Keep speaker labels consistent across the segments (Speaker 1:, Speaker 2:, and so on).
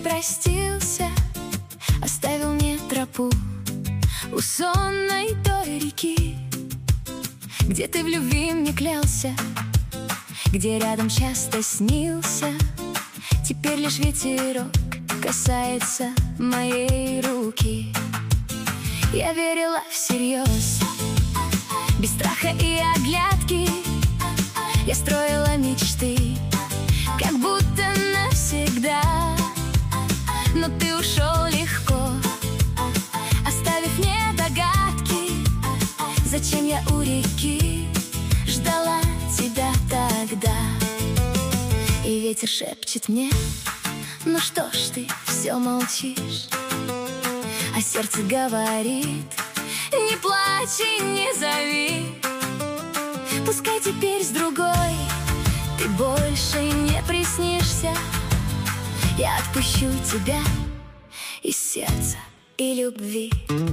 Speaker 1: простился, оставил мне тропу у сонной той реки, где ты в любви мне клялся, где рядом часто снился. Теперь лишь ветерок касается моей руки. Я верила всерьез, без страха и оглядки. Я строила мечты, как будто навсегда. Но ты ушел легко, оставив мне догадки. Зачем я у реки ждала тебя тогда? И ветер шепчет мне: ну что ж ты все молчишь? А сердце говорит: не плачь и не зови. Пускай теперь с другой ты больше не приснишься. Я отпущу тебя из сердца и любви.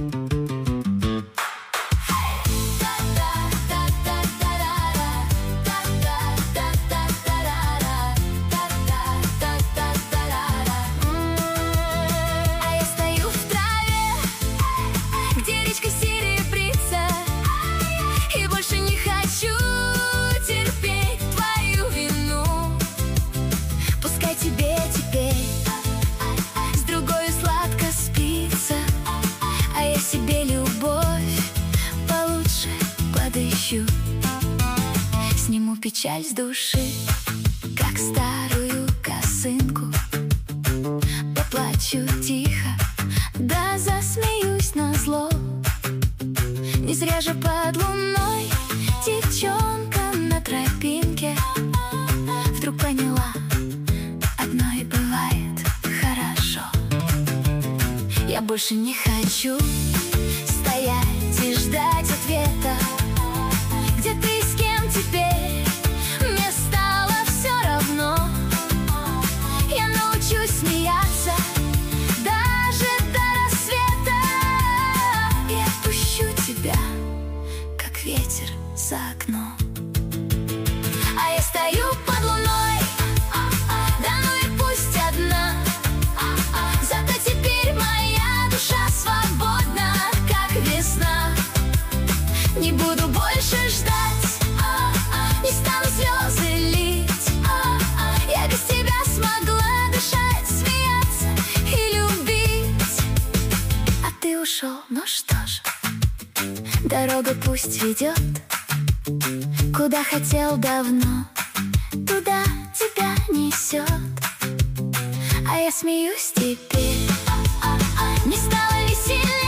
Speaker 1: Сниму печаль с души, как старую косынку. Поплачу тихо, да засмеюсь назло. Не зря же под луной девчонка на тропинке вдруг поняла: одной бывает хорошо. Я больше не хочу стоять и ждать ответа. Где ты и с кем теперь? Мне стало все равно. Я научусь смеяться даже до рассвета. И отпущу тебя, как ветер за окном. А я стою под луной, да ну и пусть одна. Зато теперь моя душа свободна, как весна. Не буду больше ждать, не стану слезы лить. Я без тебя смогла дышать, смеяться и любить. А ты ушел, ну что ж, дорога пусть ведет куда хотел давно, туда тебя несет. А я смеюсь теперь, не стало ли сильно?